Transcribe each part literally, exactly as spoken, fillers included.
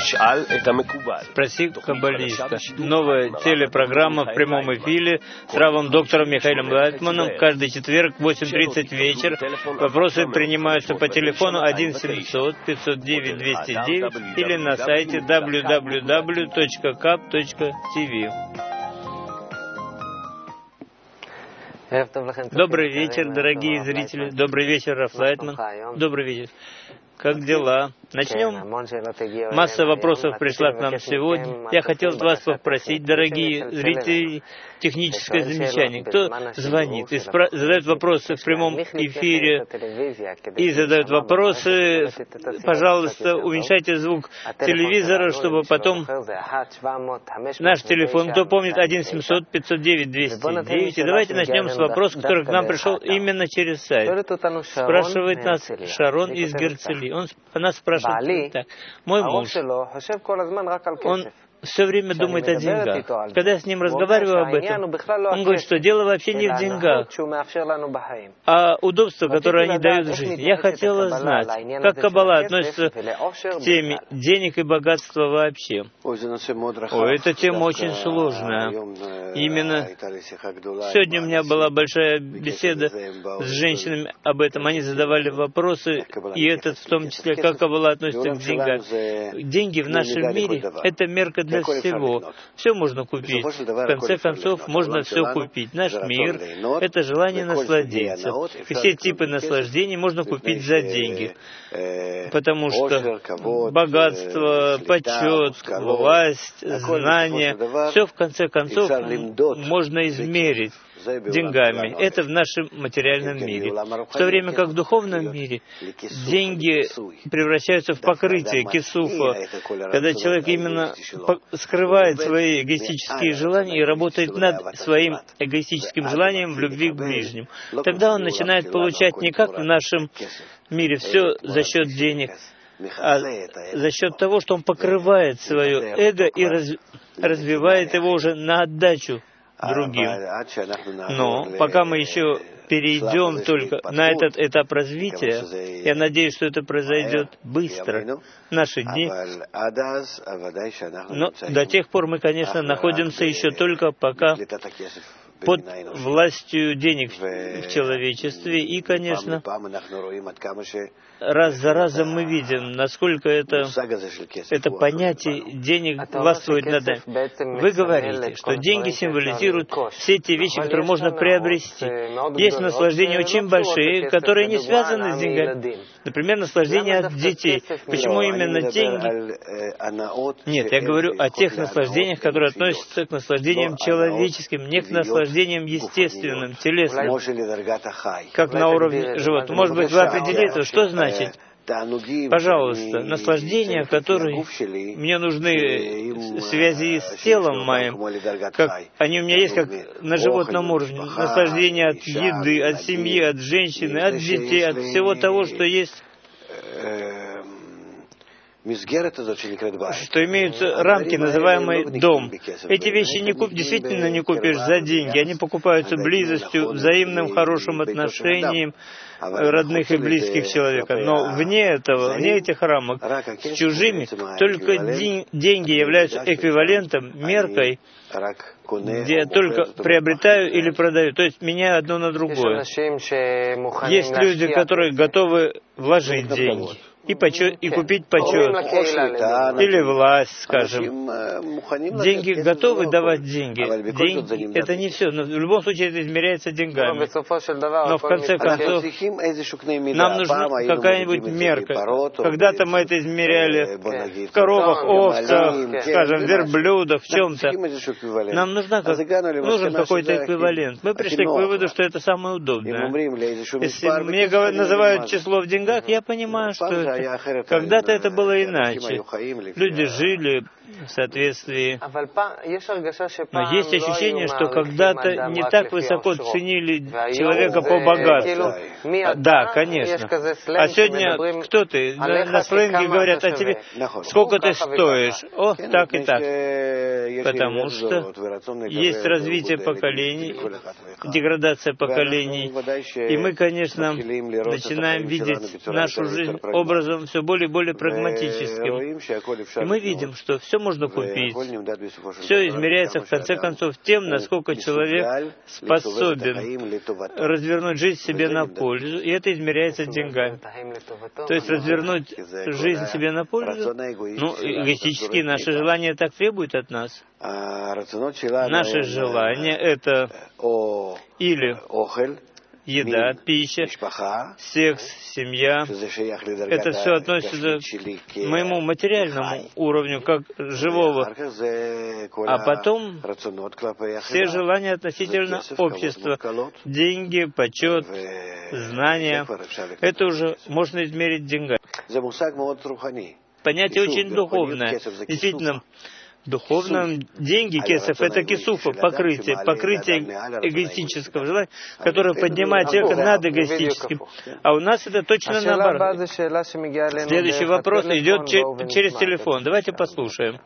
Спроси каббалиста. Новая телепрограмма в прямом эфире с равом доктором Михаилом Лайтманом каждый четверг в восемь тридцать вечер. Вопросы принимаются по телефону один семьсот пятьсот девять двести девять или на сайте дабл ю дабл ю дабл ю точка кап точка ти ви. Добрый вечер, дорогие зрители. Добрый вечер, Раф Лайтман. Добрый вечер. Как дела? Начнем. Масса вопросов пришла к нам сегодня. Я хотел вас попросить, дорогие зрители, техническое замечание. Кто звонит и спра- задает вопросы в прямом эфире и задает вопросы, пожалуйста, уменьшайте звук телевизора, чтобы потом наш телефон, кто помнит, один семьсот пятьсот девять двести девять. И давайте начнем с вопроса, который к нам пришел именно через сайт. Спрашивает нас Шарон из Герцели. Он, она спрашивает так. Мой муж, он все время думает о деньгах. Когда я с ним разговариваю об этом, он говорит, что дело вообще не в деньгах, а удобство, которое они дают в жизни. Я хотела знать, как Каббала относится к теме денег и богатства вообще. Ой, эта тема очень сложная. Именно сегодня у меня была большая беседа с женщинами об этом. Они задавали вопросы, и этот в том числе, как Каббала относится к деньгам. Деньги в нашем мире — это мерка для всего. Все можно купить. В конце концов, можно все купить. Наш мир — это желание насладиться. И все типы наслаждений можно купить за деньги. Потому что богатство, почет, власть, знания — все в конце концов можно измерить деньгами. Это в нашем материальном мире. В то время как в духовном мире деньги превращаются в покрытие, кисуфа, когда человек именно скрывает свои эгоистические желания и работает над своим эгоистическим желанием в любви к ближним. Тогда он начинает получать не как в нашем мире все за счет денег, а за счет того, что он покрывает свое эго и раз, развивает его уже на отдачу другим. Но пока мы еще перейдем только на этот этап развития, я надеюсь, что это произойдет быстро, в наши дни. Но до тех пор мы, конечно, находимся еще только пока под властью денег в человечестве. И, конечно, раз за разом мы видим, насколько это, это понятие денег властвует над нами. Вы говорите, что деньги символизируют все те вещи, которые можно приобрести. Есть наслаждения очень большие, которые не связаны с деньгами. Например, наслаждение от детей. Почему именно деньги? Нет, я говорю о тех наслаждениях, которые относятся к наслаждениям человеческим, не к наслаждениям естественным, телесным, как на уровне живота. Может быть, вы определите, что значит? Пожалуйста, наслаждения, которые мне нужны в связи с телом моим, как они у меня есть как на животном уровне. Наслаждение от еды, от семьи, от женщины, от детей, от всего того, что есть, что имеются рамки, называемые дом. Эти вещи не куп, действительно не купишь за деньги. Они покупаются близостью, взаимным хорошим отношением родных и близких человека. Но вне этого, вне этих рамок, с чужими, только день, деньги являются эквивалентом, меркой, где я только приобретаю или продаю, то есть меняю одно на другое. Есть люди, которые готовы вложить деньги и, почет, и купить почет, или власть, скажем. Деньги готовы давать деньги. Деньги — это не все. Но в любом случае это измеряется деньгами. Но в конце концов нам нужна какая-нибудь мерка. Когда-то мы это измеряли в коровах, овцах, скажем, верблюдах, в чем-то. Нам нужна, как, нужен какой-то эквивалент. Мы пришли к выводу, что это самое удобное. Если мне называют число в деньгах, я понимаю, что когда-то это было иначе. Люди жили в соответствии. Но есть ощущение, что когда-то не так высоко ценили человека по богатству. Да, конечно. А сегодня кто ты? На, на сленге говорят о тебе, сколько ты стоишь? О, так и так. Потому что есть развитие поколений, деградация поколений. И мы, конечно, начинаем видеть нашу жизнь образом все более и более прагматическим. И мы видим, что все можно купить. Все измеряется, в конце концов, тем, насколько человек способен развернуть жизнь себе на пользу, и это измеряется деньгами. То есть развернуть жизнь себе на пользу, ну, эгоистически наши желания так требуют от нас. Наши желания — это или еда, пища, секс, семья. Это все относится к моему материальному уровню, как живого. А потом все желания относительно общества. Деньги, почет, знания. Это уже можно измерить деньгами. Понятие очень духовное. Действительно, духовно деньги, кесов, это кисуфа, покрытие, покрытие эгоистического желания, которое поднимает человека над эгоистическим. А у нас это точно наоборот. Следующий вопрос идет через телефон. Давайте послушаем.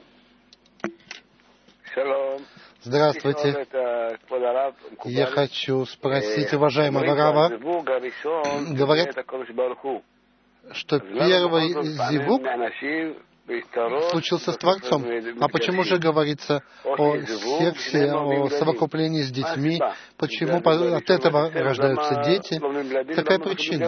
Здравствуйте. Я хочу спросить уважаемого Рава. Говорят, что первый зивук случился с Творцом. А почему же говорится о сексе, о совокуплении с детьми? Почему от этого рождаются дети? Какая причина?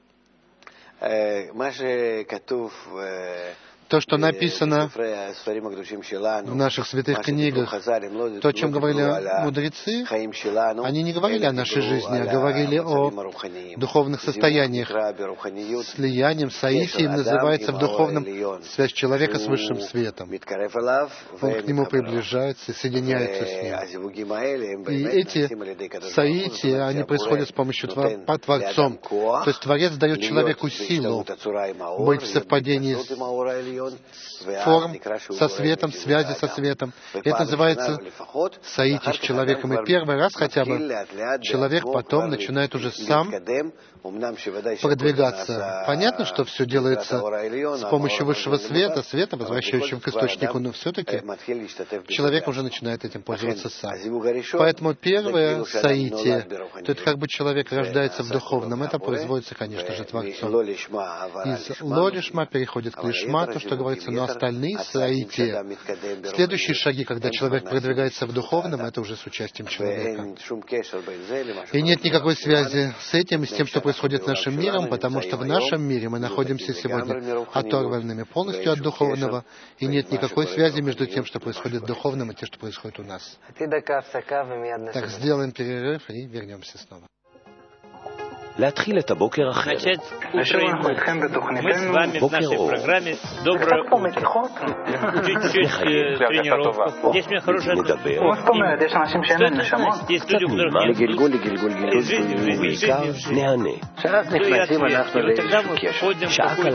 То, что написано в наших святых книгах, то, о чем говорили мудрецы, они не говорили о нашей жизни, а говорили о духовных состояниях. Слиянием, соитием называется в духовном связь человека с высшим светом. Он к нему приближается и соединяется с ним. И эти соития, они происходят с помощью по Творцом. То есть Творец дает человеку силу быть в совпадении с форм со светом, связи со светом. Это называется соитие с человеком. И первый раз хотя бы человек потом начинает уже сам продвигаться. Понятно, что все делается с помощью высшего света, света, возвращающего к источнику, но все-таки человек уже начинает этим пользоваться сам. Поэтому первое соитие, то это как бы человек рождается в духовном, это производится, конечно же, Творцом. Из ло-лишма переходит к лишма, то, что говорится, но остальные соития, следующие шаги, когда человек продвигается в духовном, это уже с участием человека. И нет никакой связи с этим и с тем, что происходит с нашим миром, потому что в нашем мире мы находимся сегодня оторванными полностью от духовного, и нет никакой связи между тем, что происходит в духовном, и тем, что происходит у нас. Так, сделаем перерыв и вернемся снова. Начать утро. Мы с вами в нашей программе «Доброе утро». Чуть-чуть э, тренировку. Здесь у меня хорошая отношение. Что это значит? Есть люди, у которых нет жизни, жизни, жизни. И тогда мы входим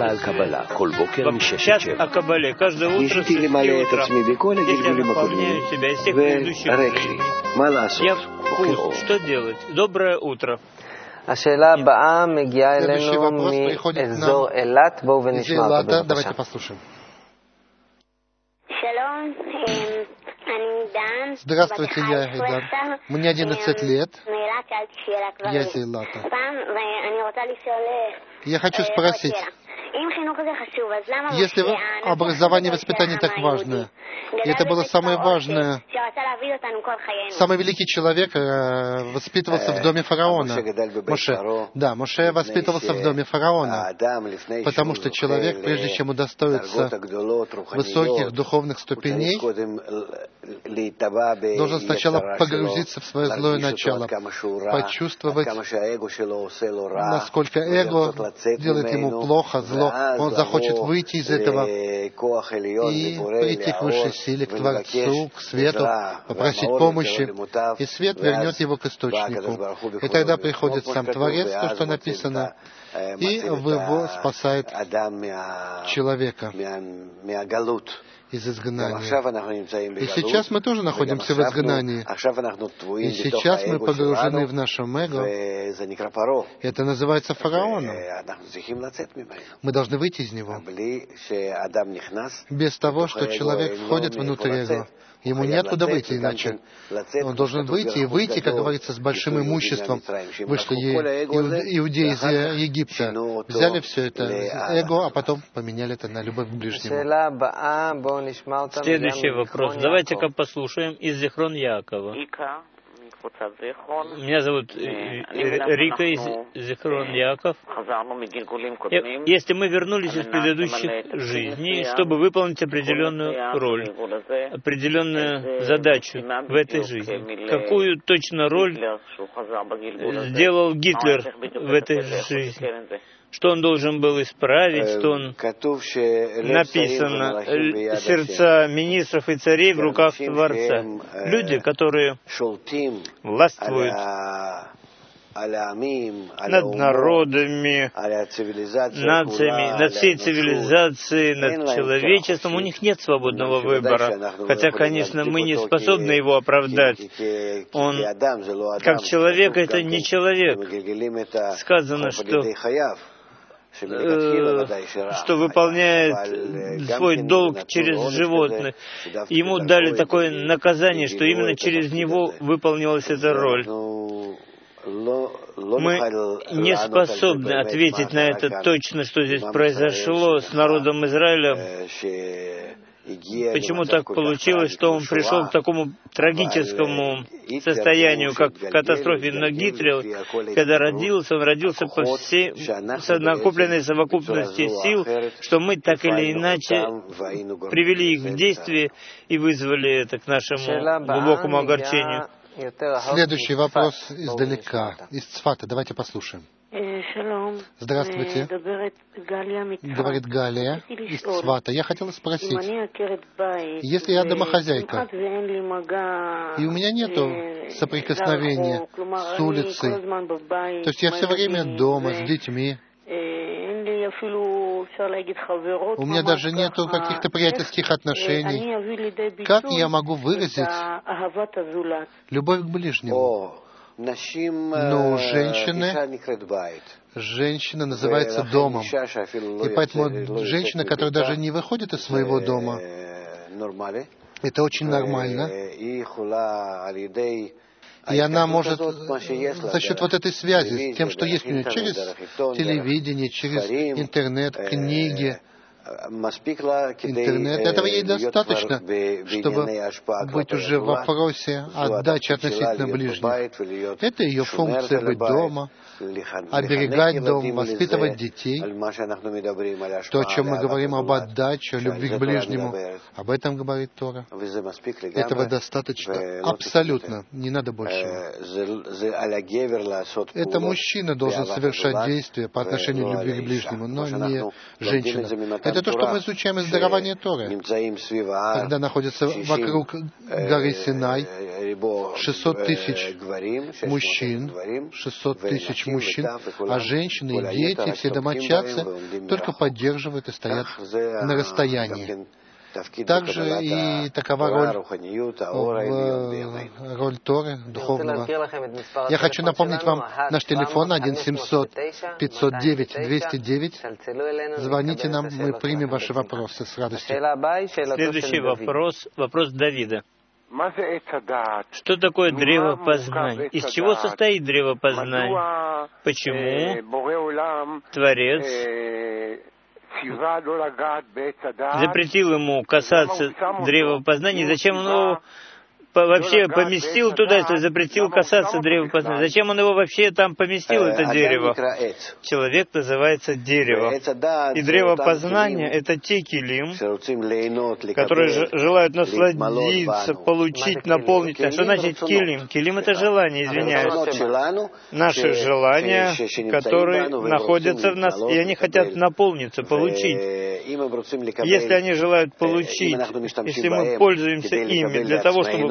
в час о Кабале. Каждое утро с шести утра. Если я наполняю себя из всех предыдущих жизней, я вкус. Что делать? Доброе утро. Следующий вопрос приходит к нам из Эйлата. Давайте послушаем. Здравствуйте, я Эйдар. Мне одиннадцать лет. Я из Эйлата. Я хочу спросить, если образование и воспитание так важно, и это было самое важное, самый великий человек воспитывался в доме фараона, Моше. Да, Моше воспитывался в доме фараона, потому что человек, прежде чем удостоиться высоких духовных ступеней, должен сначала погрузиться в свое злое начало, почувствовать, насколько эго делает ему плохо, зло. Он захочет выйти из этого и прийти к высшей силе, к Творцу, к свету, попросить помощи, и свет вернет его к источнику. И тогда приходит сам Творец, то, что написано, и в его спасает человека из изгнания. И сейчас мы тоже находимся в изгнании. И сейчас мы погружены в нашем эго. Это называется фараоном. Мы должны выйти из него. Без того, что человек входит внутрь эго. Ему неоткуда выйти иначе. Он должен выйти, и выйти, как говорится, с большим имуществом. Вышли иудеи из Египта, взяли все это эго, а потом поменяли это на любовь к ближнему. Следующий вопрос. Давайте-ка послушаем из Зихрон Яакова. Меня зовут Рика из Зихрон Яаков. Если мы вернулись из предыдущих жизней, чтобы выполнить определенную роль, определенную задачу в этой жизни, какую точно роль сделал Гитлер в этой жизни? Что он должен был исправить, что он, написано, сердца министров и царей в руках Творца. Люди, которые властвуют над народами, нациями, над всей цивилизацией, над человечеством. У них нет свободного выбора. Хотя, конечно, мы не способны его оправдать. Он, как человек, это не человек. Сказано, что что выполняет свой долг через животных. Ему дали такое наказание, что именно через него выполнилась эта роль. Мы не способны ответить на это точно, что здесь произошло с народом Израиля. Почему так получилось, что он пришел к такому трагическому состоянию, как в катастрофе? Но Гитлер, когда родился, он родился по всей накопленной совокупности сил, что мы так или иначе привели их в действие и вызвали это к нашему глубокому огорчению. Следующий вопрос издалека, из Цфата. Давайте послушаем. Здравствуйте, говорит Галия из Цфата. Я хотела спросить, если я домохозяйка, и у меня нет соприкосновения с улицей, то есть я все время дома с детьми, у меня даже нет каких-то приятельских отношений, как я могу выразить любовь к ближнему? Но женщины, женщина называется домом. И поэтому женщина, которая даже не выходит из своего дома, это очень нормально. И она может за счет вот этой связи, тем, что есть у нее через телевидение, через интернет, книги, интернет. Этого ей достаточно, чтобы быть уже в вопросе отдачи относительно ближних. Это ее функция — быть дома, оберегать дом, воспитывать детей. То, о чем мы говорим об отдаче, о любви к ближнему, об этом говорит Тора. Этого достаточно абсолютно, не надо больше. Это мужчина должен совершать действия по отношению к любви к ближнему, но не женщина. Это то, что мы изучаем из дарования Торы, когда находится вокруг горы Синай шестьсот тысяч мужчин, шестьсот тысяч мужчин, а женщины и дети, все домочадцы только поддерживают и стоят на расстоянии. Также и такова роль, в, роль Торы, духовного. Я хочу напомнить вам наш телефон один семьсот пятьсот девять двести девять. Звоните нам, мы примем ваши вопросы с радостью. Следующий вопрос, вопрос Давида. Что такое древо познания? Из чего состоит древо познания? Почему Творец запретил ему касаться древа познания? Зачем он его вообще поместил туда, если запретил касаться древа познания? Зачем он его вообще там поместил, это дерево? Человек называется дерево. И древо познания — это те килим, которые желают насладиться, получить, наполнить. Что значит килим? Килим — это желание, извиняюсь. Наши желания, которые находятся в нас, и они хотят наполниться, получить. Если они желают получить, если мы пользуемся ими для того, чтобы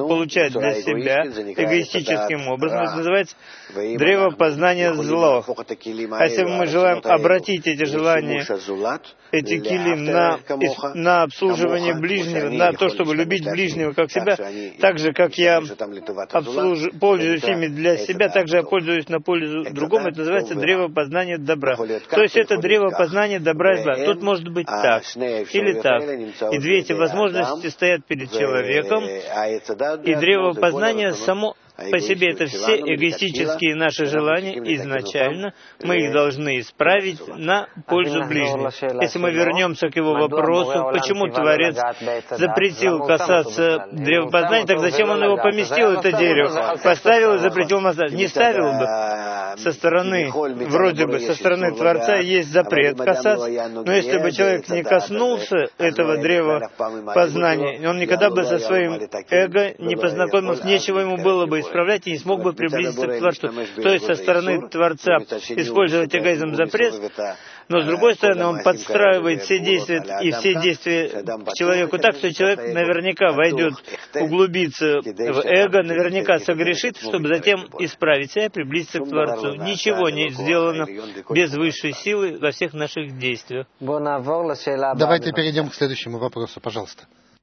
получать для себя эгоистическим образом, это называется древо познания зло. А если мы желаем обратить эти желания, эти килим на, на обслуживание ближнего, на то, чтобы любить ближнего как себя, так же, как я обслуж... пользуюсь ими для себя, так же я пользуюсь на пользу другому, это называется древо познания добра. То есть это древо познания добра и зла. Тут может быть так или так. И две эти возможности стоят перед человеком, и древо познания само по себе это все эгоистические наши желания изначально, мы их должны исправить на пользу ближнего. Если мы вернемся к его вопросу, почему Творец запретил касаться древа познания, так зачем он его поместил, это дерево? Поставил и запретил масать. Не ставил бы со стороны, вроде бы со стороны Творца есть запрет касаться, но если бы человек не коснулся этого древа познания, он никогда бы со своим эго не познакомился, нечего ему было бы исправлять и не смог бы приблизиться к Творцу. То есть со стороны Творца использовать эгоизм запрет, но с другой стороны он подстраивает все действия и все действия к человеку так, что человек наверняка войдет, углубится в эго, наверняка согрешит, чтобы затем исправить себя и приблизиться к Творцу. Ничего не сделано без высшей силы во всех наших действиях. Давайте перейдем к следующему вопросу, пожалуйста.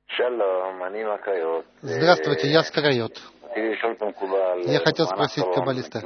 Здравствуйте, я Скорайот. Я хотел спросить каббалиста,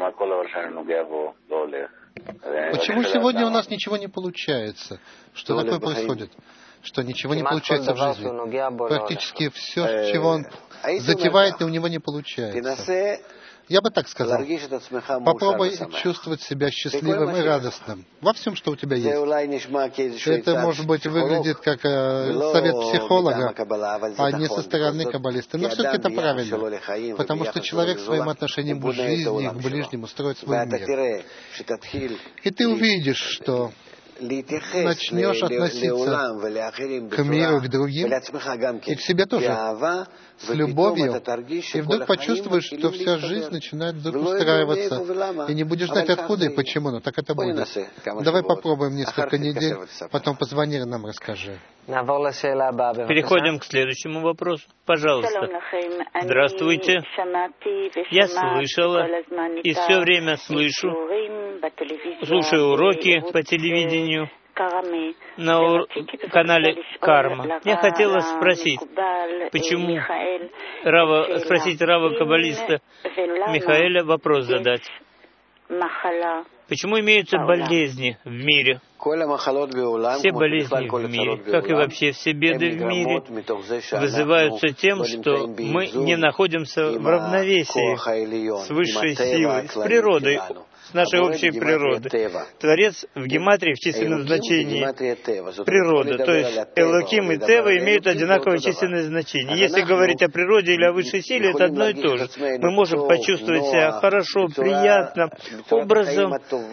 почему сегодня у нас ничего не получается? Что такое происходит? Что ничего не получается в жизни? Практически все, чего он затевает, и у него не получается. Я бы так сказал. Попробуй чувствовать себя счастливым и радостным во всем, что у тебя есть. Это, может быть, выглядит как э, совет психолога, а не со стороны каббалиста. Но все-таки это правильно, потому что человек своим отношением к жизни, к ближнему строит свой мир. И ты увидишь, что начнешь относиться к миру, к другим, и к себе тоже, с любовью, и вдруг почувствуешь, что вся жизнь начинает вдруг устраиваться, и не будешь знать откуда и почему, но так это будет. Давай попробуем несколько недель, потом позвони нам, расскажи. Переходим к следующему вопросу. Пожалуйста. Здравствуйте. Я слышала и все время слышу, слушаю уроки по телевидению на ур... канале Карма. Я хотела спросить, почему Рава, спросить Рава Каббалиста Михаэля вопрос задать. Почему имеются болезни в мире? Все болезни в мире, как и вообще все беды в мире, вызываются тем, что мы не находимся в равновесии с высшей силой, с природой, с нашей общей природой. Творец в гематрии в численном значении природа, то есть Элоким и Тева имеют одинаковое численное значение. Если говорить о природе или о высшей силе, это одно и то же. Мы можем почувствовать себя хорошо, приятно, образом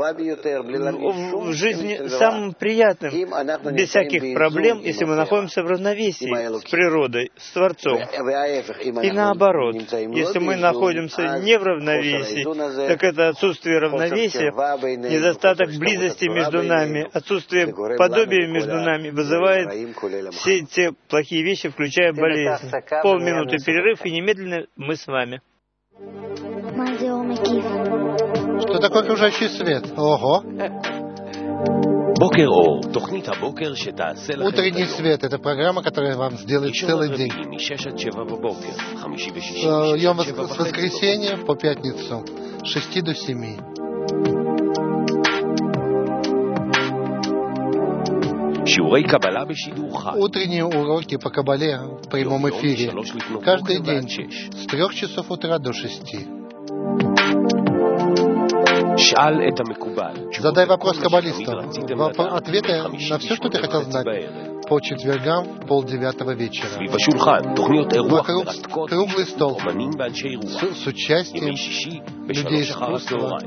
в жизни самым приятным, без всяких проблем, если мы находимся в равновесии с природой, с Творцом. И наоборот, если мы находимся не в равновесии, так это отсутствие равновесия, недостаток близости между нами, отсутствие подобия между нами вызывает все те плохие вещи, включая болезнь. Полминуты перерыв, и немедленно мы с вами. Что такое окружающий свет? Ого! Утренний свет — это программа, которая вам сделает целый день. С воскресенья по пятницу с шести до семи. Утренние уроки по Каббале в прямом эфире каждый день с трех часов утра до шести. Задай вопрос каббалисту. Ответы на все, что ты хотел знать, по четвергам в полдевятого вечера. Вокруг круглый стол с, с участием людей искусства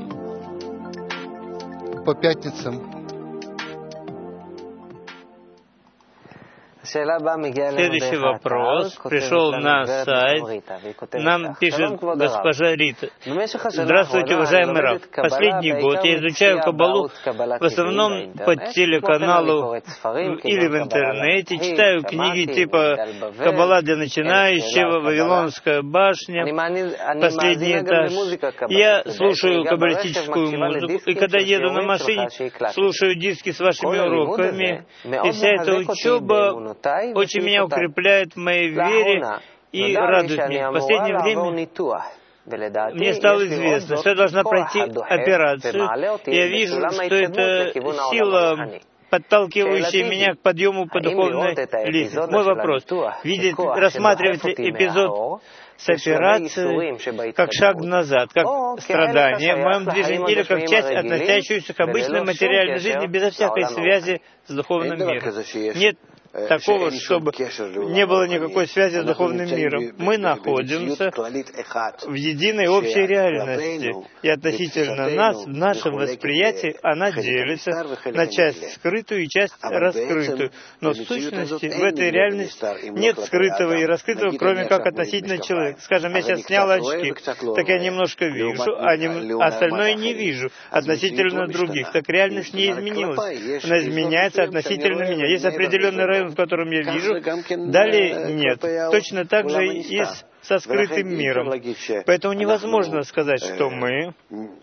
по пятницам. Следующий вопрос пришел на сайт. Нам пишет госпожа Рита. Здравствуйте, уважаемый Рав. Последний год я изучаю Каббалу в основном по телеканалу или в интернете. Читаю книги типа «Каббала для начинающего», «Вавилонская башня», «Последний этаж». Я слушаю каббалистическую музыку, и когда еду на машине, слушаю диски с вашими уроками, и вся эта учеба очень меня укрепляет в моей вере и радует меня. В последнее время мне стало известно, что я должна пройти операцию. Я вижу, что это сила, подталкивающая меня к подъему по духовной лестнице. Мой вопрос. Видит, рассматривать эпизод с операцией как шаг назад, как страдание в моем движении, или как часть, относящуюся к обычной материальной жизни, безо всякой связи с духовным миром. Нет такого, чтобы не было никакой связи с духовным миром. Мы находимся в единой общей реальности, и относительно нас, в нашем восприятии, она делится на часть скрытую и часть раскрытую. Но в сущности, в этой реальности нет скрытого и раскрытого, кроме как относительно человека. Скажем, я сейчас снял очки, так я немножко вижу, а не, остальное не вижу относительно других. Так реальность не изменилась. Она изменяется относительно меня. Есть определенный район, в котором я вижу, далее нет. Точно так же и со скрытым миром. Поэтому невозможно сказать, что мы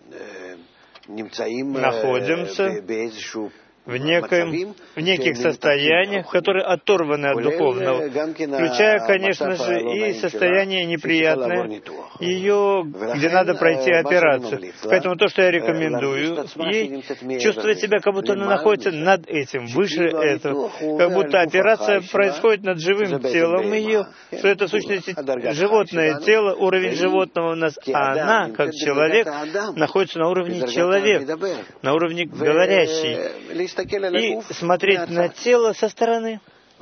находимся в, некоем, в неких состояниях, которые оторваны от духовного, включая, конечно же, и состояние неприятное, ее, где надо пройти операцию. Поэтому то, что я рекомендую, ей чувствовать себя, как будто она находится над этим, выше этого, как будто операция происходит над живым телом ее, что это в сущности животное тело, уровень животного у нас, а она, как человек, находится на уровне человека, на уровне говорящей, и смотреть на тело со стороны.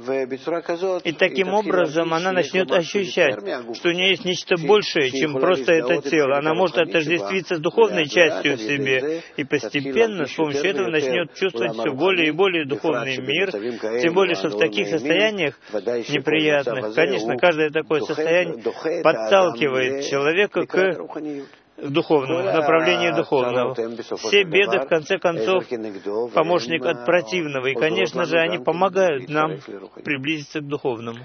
И таким образом она начнет ощущать, что у нее есть нечто большее, чем просто это тело. Она может отождествиться с духовной частью в себе, и постепенно с помощью этого начнет чувствовать все более и более духовный мир, тем более, что в таких состояниях неприятных, конечно, каждое такое состояние подталкивает человека к духовному, направлению духовного. Все беды, в конце концов, помощник от противного. И, конечно же, они помогают нам приблизиться к духовному.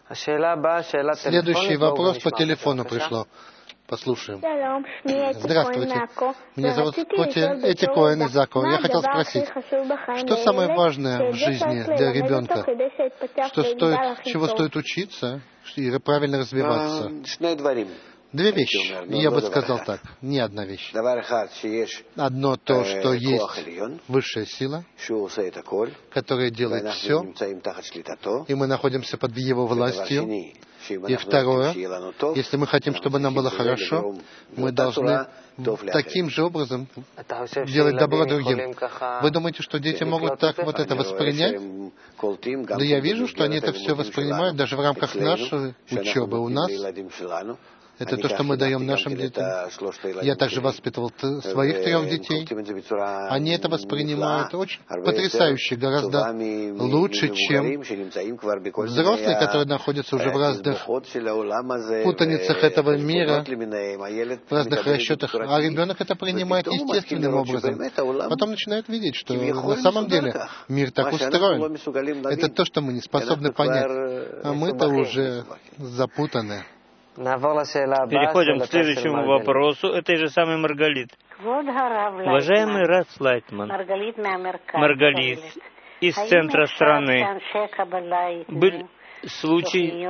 Следующий вопрос по телефону пришло. Послушаем. Здравствуйте. Меня зовут Эти Коэн из Ако. Я хотел спросить, что самое важное в жизни для ребенка? Что стоит, чего стоит учиться и правильно развиваться? Две вещи, я бы сказал так, не одна вещь. Одно то, что есть высшая сила, которая делает все, и мы находимся под его властью. И второе, если мы хотим, чтобы нам было хорошо, мы должны таким же образом делать добро другим. Вы думаете, что дети могут так вот это воспринять? Да я вижу, что они это все воспринимают даже в рамках нашей учебы у нас. Это то, что мы даем нашим детям. Я также воспитывал своих трех детей. Они это воспринимают очень потрясающе, гораздо лучше, чем взрослые, которые находятся уже в разных путаницах этого мира, в разных расчетах. А ребенок это принимает естественным образом. Потом начинает видеть, что на самом деле мир так устроен. Это то, что мы не способны понять. А мы-то уже запутаны. Переходим к следующему вопросу этой же самой Маргалит. Уважаемый Рав Лайтман, Маргалит из центра страны, был случай,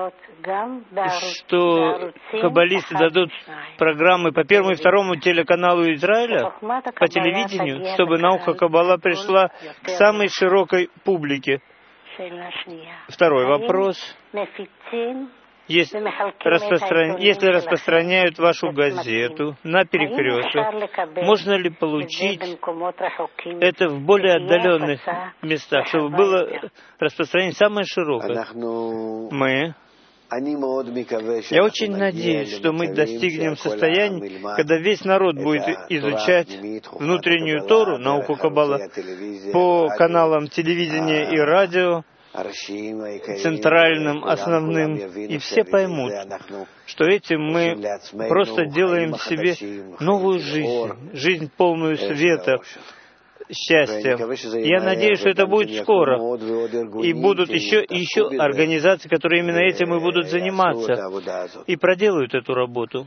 что каббалисты дадут программы по первому и второму телеканалу Израиля по телевидению, чтобы наука Каббала пришла к самой широкой публике. Второй вопрос. Если, распростран... Если распространяют вашу газету на перекрестках, можно ли получить это в более отдаленных местах, чтобы было распространение самое широкое? Мы... Я очень надеюсь, что мы достигнем состояния, когда весь народ будет изучать внутреннюю Тору, науку Каббала, по каналам телевидения и радио, центральным, основным, и все поймут, что этим мы просто делаем себе новую жизнь, жизнь полную света, счастья. Я надеюсь, что это будет скоро. И будут еще и еще организации, которые именно этим и будут заниматься, и проделают эту работу.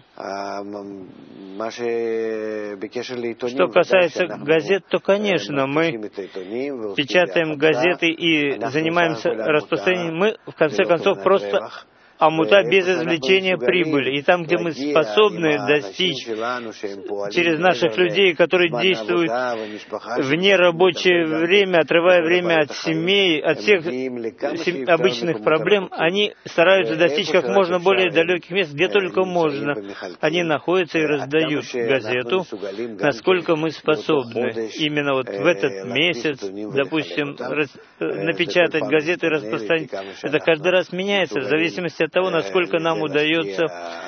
Что касается газет, то, конечно, мы печатаем газеты и занимаемся распространением. Мы, в конце концов, просто амута без извлечения прибыли. И там, где мы способны достичь через наших людей, которые действуют в нерабочее время, отрывая время от семей, от всех сем... обычных проблем, они стараются достичь как можно более далеких мест, где только можно. Они находятся и раздают газету, насколько мы способны. Именно вот в этот месяц, допустим, рас... напечатать газеты и распространить. Это каждый раз меняется в зависимости от того, насколько нам удается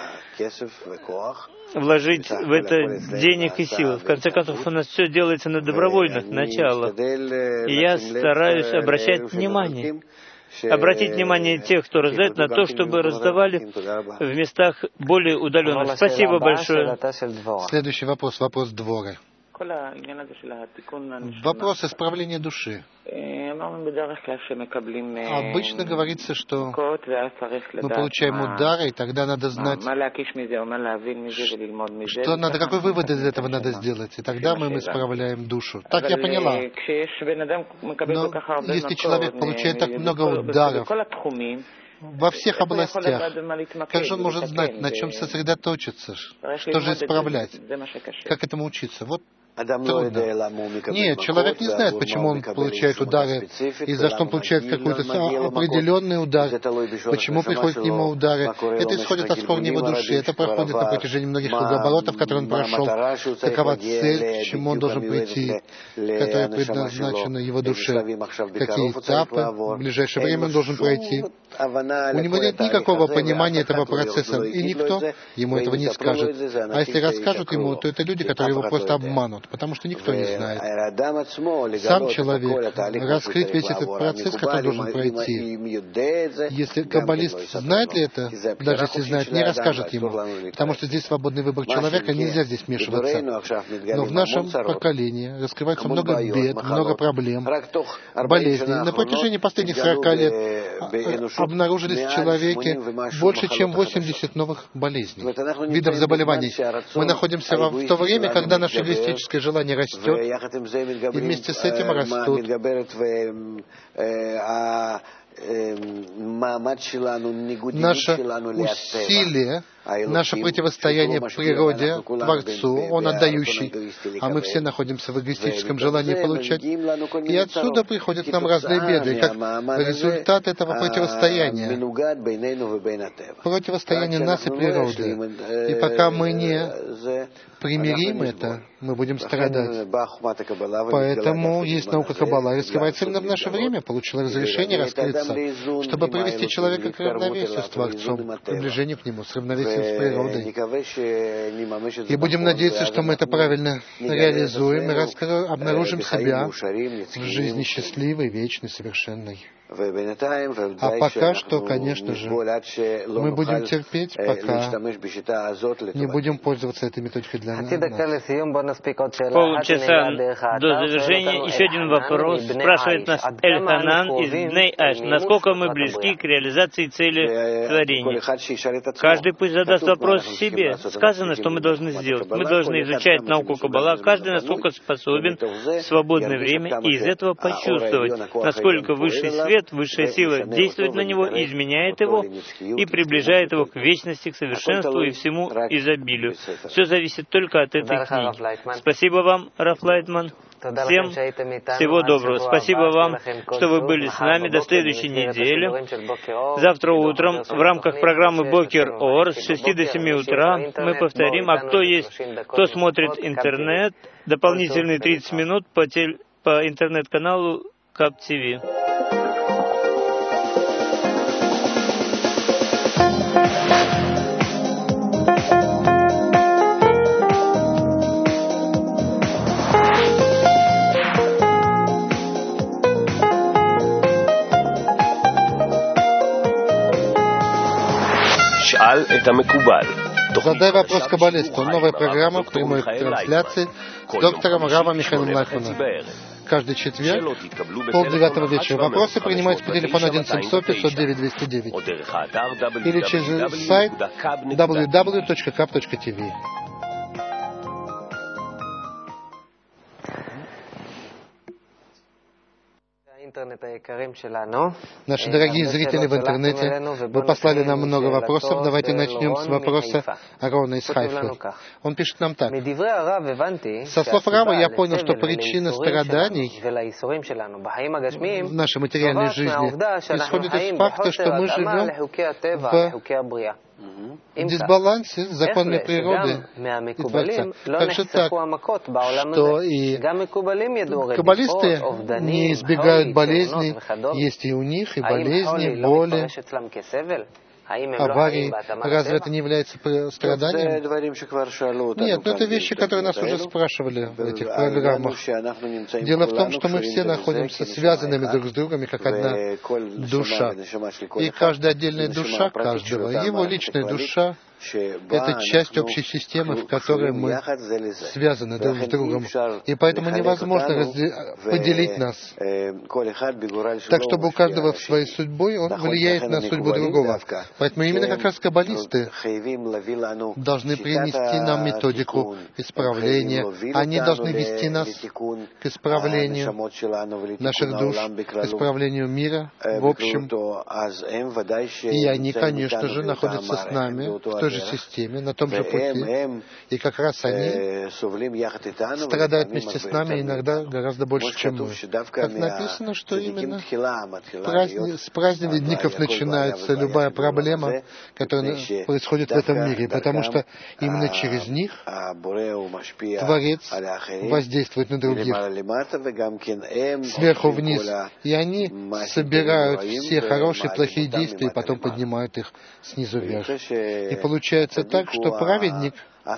вложить в это денег и сил. В конце концов, у нас все делается на добровольных началах. И я стараюсь обращать внимание, обратить внимание тех, кто раздает, на то, чтобы раздавали в местах более удаленных. Спасибо большое. Следующий вопрос, вопрос двора. Вопрос исправления души. Обычно говорится, что мы получаем удары, и тогда надо знать, что надо, какой вывод из этого надо сделать, и тогда мы им исправляем душу. Так я поняла. Но если человек получает так много ударов во всех областях, как же он может знать, на чем сосредоточиться, что же исправлять, как этому учиться? Вот трудно. Нет, человек не знает, почему он получает удары, и за что он получает какой-то определенный удар, почему приходят к нему удары. Это исходит от корня его души, это проходит на протяжении многих кругооборотов, которые он прошел. Какова цель, к чему он должен прийти, которая предназначена его душе, какие этапы в ближайшее время он должен пройти. У него нет никакого понимания этого процесса, и никто ему этого не скажет. А если расскажут ему, то это люди, которые его просто обманут, потому что никто не знает. Сам человек раскрыть весь этот процесс, который должен пройти. Если каббалист знает ли это, даже если знает, не расскажет ему, потому что здесь свободный выбор человека, нельзя здесь вмешиваться. Но в нашем поколении раскрывается много бед, много проблем, болезней. На протяжении последних сорока лет обнаружились в человеке больше, чем восемьдесят новых болезней, видов заболеваний. Мы находимся в то время, когда наше эгоистическое желание растет, и вместе с этим растут наше усилие, наше противостояние природе, Творцу, Он отдающий, а мы все находимся в эгоистическом желании получать. И отсюда приходят к нам разные беды, как результат этого противостояния, противостояния нас и природы. И пока мы не примирим это, мы будем страдать. Поэтому есть наука Каббала, и раскрывается именно в наше время, получила разрешение раскрыться, чтобы привести человека к равновесию с Творцом, к приближению к Нему, с равновесием с природой. И будем надеяться, что мы это правильно реализуем и раскро... обнаружим себя в жизни счастливой, вечной, совершенной. А пока что, конечно же, мы будем терпеть, пока не будем пользоваться этой методикой для нас. Полчаса до завершения. Еще один вопрос. Спрашивает нас Эль-Ханан из Бней-Аш. Насколько мы близки к реализации цели творения? Каждый пусть задаст вопрос себе. Сказано, что мы должны сделать. Мы должны изучать науку Каббала. Каждый насколько способен в свободное время и из этого почувствовать, насколько высший свет, высшая сила действует на него, изменяет его и приближает его к вечности, к совершенству и всему изобилию. Все зависит только от этой книги. Спасибо вам, Раф Лайтман. Всем всего доброго. Спасибо вам, что вы были с нами. До следующей недели. Завтра утром в рамках программы Бокер Ор с шести до семи утра мы повторим. А кто есть, кто смотрит интернет, дополнительные тридцать минут по, теле, по интернет-каналу Каб ТВ. Задай вопрос каббалисту. Новая программа прямой трансляции с доктором Равом Михаилом Лайтманом. Каждый четверг, полдевятого вечера. Вопросы принимаются по телефону один семьсот пятьсот девять двести девять или через сайт дабл ю дабл ю дабл ю точка кап точка ти ви. Наши дорогие зрители в интернете, вы послали нам много вопросов. Давайте начнем с вопроса Рона из Хайфы. Он пишет нам так. Со слов Рава я понял, что причина страданий в нашей материальной жизни исходит из факта, что мы живем в дисбалансе с законами природы и Творца. Также так, что и каббалисты не избегают болезней, есть и у них и болезни, боли, аварии. Разве это не является страданием? Нет, но это вещи, которые нас уже спрашивали в этих программах. Дело в том, что мы все находимся связанными друг с другом, как одна душа. И каждая отдельная душа каждого, его личная душа, это часть общей системы, в которой мы связаны друг с другом. И поэтому невозможно разде... поделить нас. Так, чтобы у каждого в своей судьбой он влияет на судьбу другого. Поэтому именно как раз каббалисты должны принести нам методику исправления. Они должны вести нас к исправлению наших душ, к исправлению мира в общем. И они, конечно же, находятся с нами в той же системе, на том же пути. И как раз они страдают вместе с нами иногда гораздо больше, чем мы. Как написано, что именно праздни... с праздников начинается любая проблема, которая происходит в этом мире, потому что именно через них Творец воздействует на других, сверху вниз. И они собирают все хорошие и плохие действия, и потом поднимают их снизу вверх. И получается так, что праведник,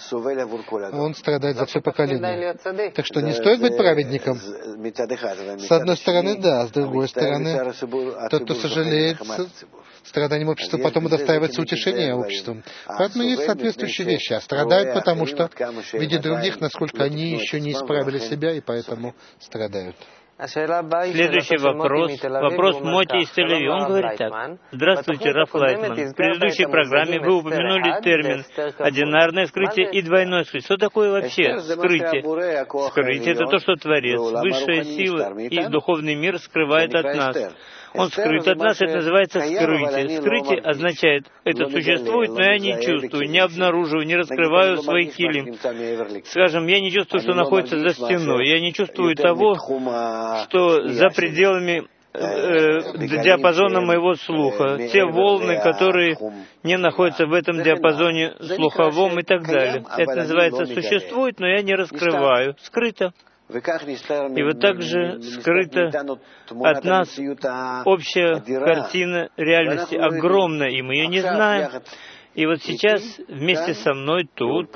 он страдает за все поколение. Так что не стоит быть праведником. С одной стороны, да, а с другой стороны, тот, кто сожалеет страданием общества, потом удостаивается утешения обществом. Поэтому есть соответствующие вещи. А страдают потому, что видят других, насколько они еще не исправили себя, и поэтому страдают. Следующий вопрос. Вопрос Моти из Тель-Авива. Он говорит так. Здравствуйте, Раф Лайтман. В предыдущей программе вы упомянули термин «одинарное скрытие» и «двойное скрытие». Что такое вообще скрытие? Скрытие — это то, что Творец, высшая сила и духовный мир скрывает от нас. Он скрыт от нас, это называется скрытие. Скрытие означает, это существует, но я не чувствую, не обнаруживаю, не раскрываю свои килим. Скажем, я не чувствую, что находится за стеной, я не чувствую того, что за пределами э, диапазона моего слуха, те волны, которые не находятся в этом диапазоне слуховом и так далее. Это называется существует, но я не раскрываю. Скрыто. И вот также скрыта от нас общая картина реальности огромная, и мы ее не знаем. И вот сейчас вместе со мной тут,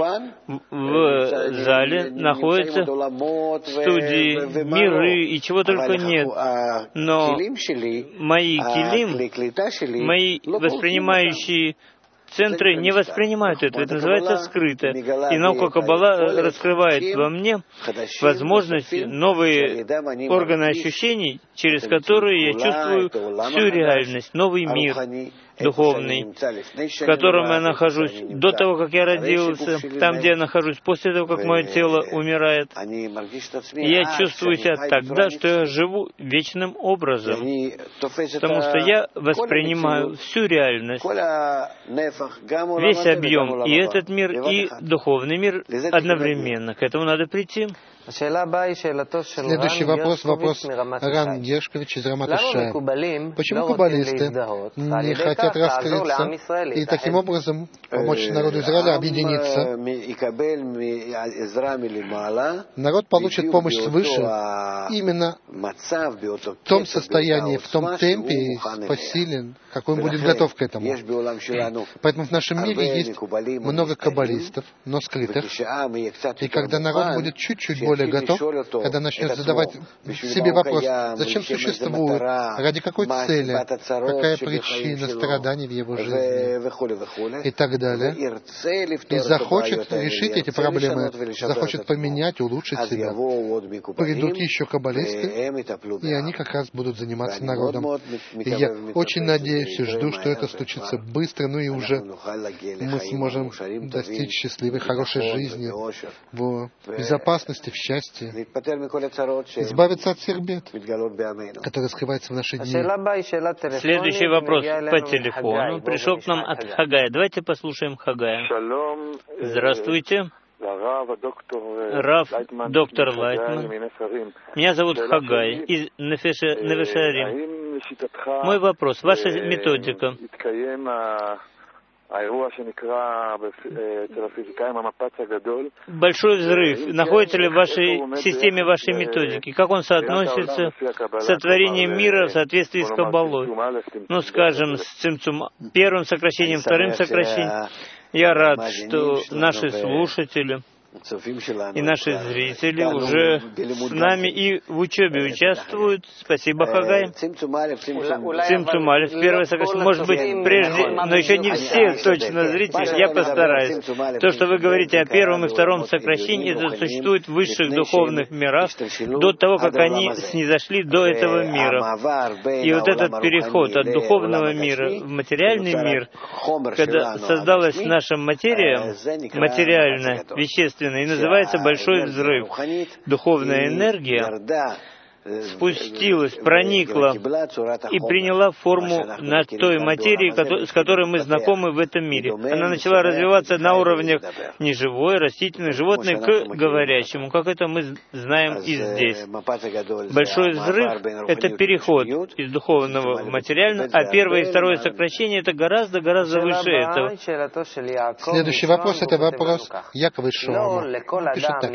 в зале, находятся студии, миры и чего только нет. Но мои килим, мои воспринимающие центры не воспринимают это. Это называется скрыто. И наука Каббала раскрывает во мне возможности, новые органы ощущений, через которые я чувствую всю реальность, новый мир духовный, в котором я нахожусь до того, как я родился, там, где я нахожусь после того, как мое тело умирает. И я чувствую себя тогда, что я живу вечным образом, потому что я воспринимаю всю реальность, весь объем, и этот мир, и духовный мир одновременно. К этому надо прийти. Следующий вопрос, вопрос Ран Гершкович из Рамат-э-Шая. Почему каббалисты не хотят раскрыться и таким образом помочь народу Израиля объединиться? Народ получит помощь свыше именно в том состоянии, в том темпе и посилен, какой он будет готов к этому. Поэтому в нашем мире есть много каббалистов, но скрытых. И когда народ будет чуть-чуть более более готов, когда начнет задавать себе вопрос, зачем существует, ради какой цели, какая причина страданий в его жизни и так далее, и захочет решить эти проблемы, захочет поменять, улучшить себя. Придут еще каббалисты, и они как раз будут заниматься народом. И я очень надеюсь и жду, что это случится быстро, ну и уже мы сможем достичь счастливой, хорошей жизни, в безопасности, в счастье, избавиться от всех бед, которые скрываются в наши дни. Следующий вопрос по телефону пришел к нам от Хагая. Давайте послушаем Хагая. Здравствуйте. Рав, доктор Лайтман. Меня зовут Хагай из Неве-Шаарим. Мой вопрос. Ваша методика. Большой взрыв находится ли в вашей системе, вашей методики? Как он соотносится с сотворением мира в соответствии с Каббалой? Ну, скажем, с цимцум, первым сокращением, вторым сокращением. Я рад, что наши слушатели и наши зрители уже с нами и в учебе участвуют. Спасибо, Хагай. Цимцум алеф, первое сокращение. Может быть, прежде, но еще не все точно зрители. Я постараюсь. То, что вы говорите о первом и втором сокращении, это существует в высших духовных мирах до того, как они снизошли до этого мира. И вот этот переход от духовного мира в материальный мир, когда создалась наша материя, материальная, вещественная, и называется большой взрыв. Духовная энергия спустилась, проникла и приняла форму на той материи, с которой мы знакомы в этом мире. Она начала развиваться на уровнях неживой, растительной, животной к говорящему, как это мы знаем и здесь. Большой взрыв — это переход из духовного в материальное, а первое и второе сокращение — это гораздо-гораздо выше этого. Следующий вопрос — это вопрос Якова из Шоума. Пишет так.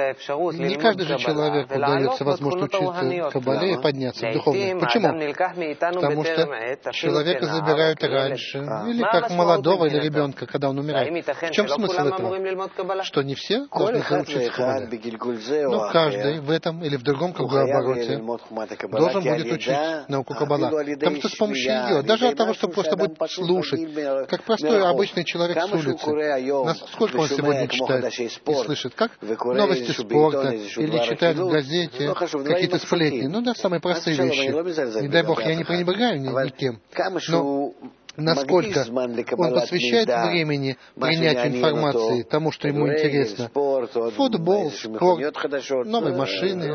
Не каждый же человек удается возможность учиться в Каббале и подняться в духовность. Почему? Потому что человека забирают раньше, или как молодого, или ребенка, когда он умирает. В чем смысл этого? Что не все должны учиться Каббале. Но каждый в этом или в другом кругообороте должен будет учить науку Каббала. Потому что с помощью ее, даже от того, чтобы просто будет слушать, как простой обычный человек с улицы, насколько он сегодня читает и слышит, как новости спорта, или читает в газете какие-то сплетни. Ну да, самые простые вещи. Не дай Бог, я не пренебрегаю ни, никем. Но насколько он посвящает времени принятию информации тому, что ему интересно. Футбол, спорт, новые машины,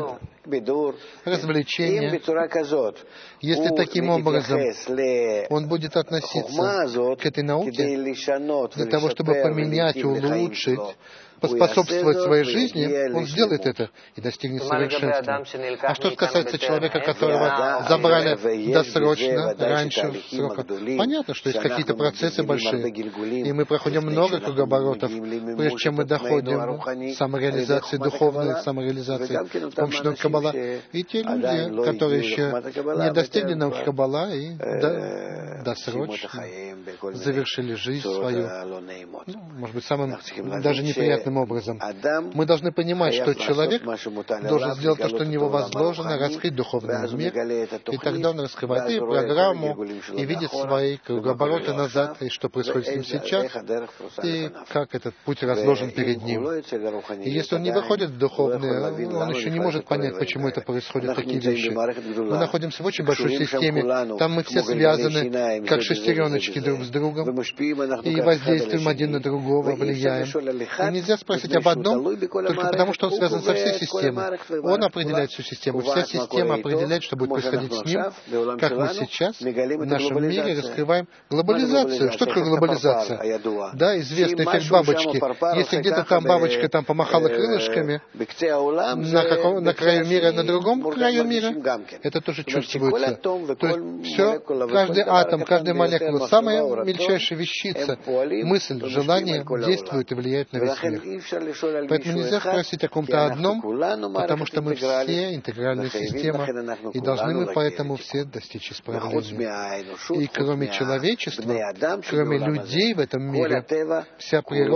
развлечения. Если таким образом он будет относиться к этой науке для того, чтобы поменять, улучшить, поспособствовать своей жизни, он сделает это и достигнет совершенства. А что касается человека, которого забрали досрочно, раньше срока, понятно, что есть какие-то процессы большие, и мы проходим много кругооборотов, прежде чем мы доходим к самореализации духовной, самореализации с помощью науки Каббала. И те люди, которые еще не достигли науки Каббала и до, досрочно завершили жизнь свою, ну, может быть, самым даже неприятным образом. Мы должны понимать, что человек должен сделать то, что на него возложено, раскрыть духовный мир, и тогда он раскрывает и программу, и видит свои кругообороты назад, и что происходит с ним сейчас, и как этот путь разложен перед ним. И если он не выходит в духовное, он еще не может понять, почему это происходят такие вещи. Мы находимся в очень большой системе, там мы все связаны, как шестереночки друг с другом, и воздействуем один на другого, влияем. И нельзя спросить об одном, только потому, что он связан со всей системой. Он определяет всю систему. Вся система определяет, что будет происходить с ним, как мы сейчас в нашем мире раскрываем глобализацию. Что такое глобализация? Да, известный эффект бабочки. Если где-то там бабочка там помахала крылышками на, каком, на краю мира, на другом краю мира, это тоже чувствуется. То есть все, каждый атом, каждая молекула, самая мельчайшая вещица, мысль, желание действует и влияет на весь мир. Поэтому нельзя спросить о ком-то одном, потому что мы все интегральная система, и должны мы поэтому все достичь исправления. И кроме человечества, кроме людей в этом мире, вся природа